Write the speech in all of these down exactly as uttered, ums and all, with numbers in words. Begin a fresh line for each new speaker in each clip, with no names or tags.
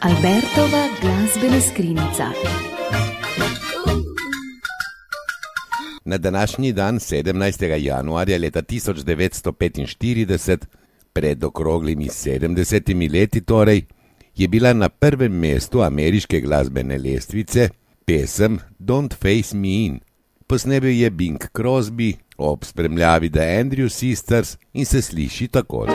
Albertova glazbena skrinjica.
Na današnji dan, sedemnajstega januarja leta tisoč devetsto petinštirideset, pred okroglimi sedemdesetimi leti torej, je bila na prvem mestu ameriške glasbene lestvice pesem Don't Face Me In. Posnebil je Bing Crosby ob spremljavi The Andrews Sisters in se sliši takole.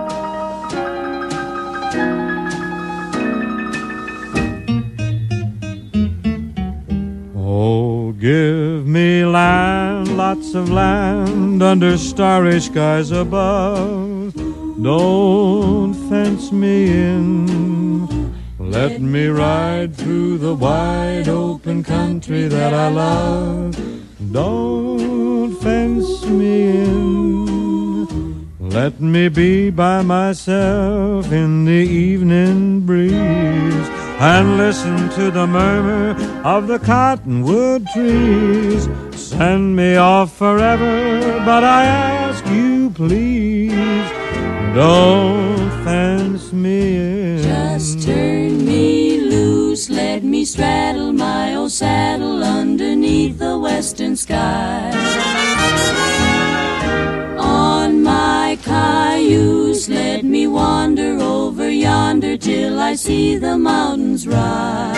Oh, give me land, lots of land, under starry skies above. Don't fence me in. Let me ride through the wide open country that I love. Don't fence me in. Let me be by myself in the evening breeze and listen to the murmur of the cottonwood trees. Send me off forever, but I ask you please, don't fence me in.
Just turn me loose, let me straddle my old saddle underneath the western sky. On my cayuse, let me wander over yonder till I see the mountains rise.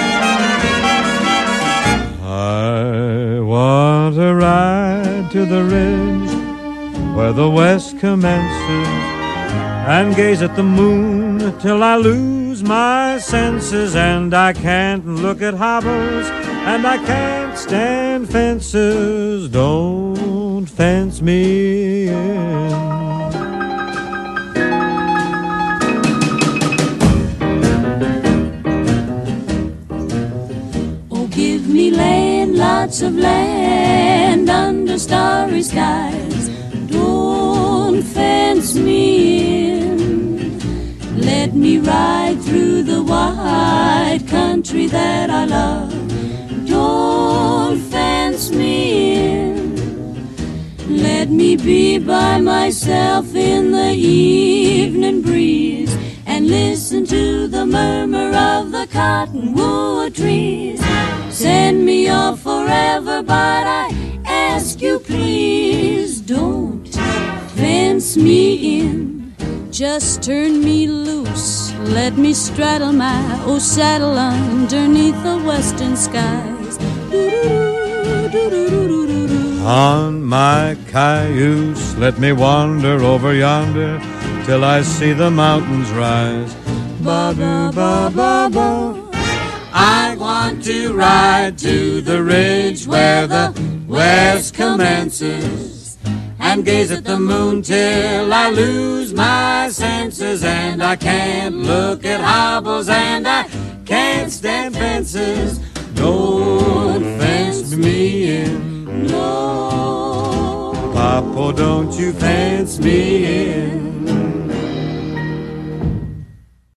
I want to ride to the ridge where the west commences and gaze at the moon till I lose my senses. And I can't look at hobbles and I can't stand fences. Don't fence me in.
Oh, give me land, lots of land under starry skies. Don't fence me in. Let me ride through the wide country that I love. Don't fence me in. Let me be by myself in the evening breeze and listen to the murmur of the cottonwood trees. Send me off forever, but I ask you please, don't fence me in. Just turn me loose, let me straddle my old saddle underneath the western skies.
On my cayuse, let me wander over yonder till I see the mountains rise. Ba-ba-ba-ba-ba. I want to ride to the ridge where the west commences and gaze at the moon till I lose my senses. And I can't look at hobbles and I can't stand fences. Don't fence me in.
No.
Papa, don't you fence me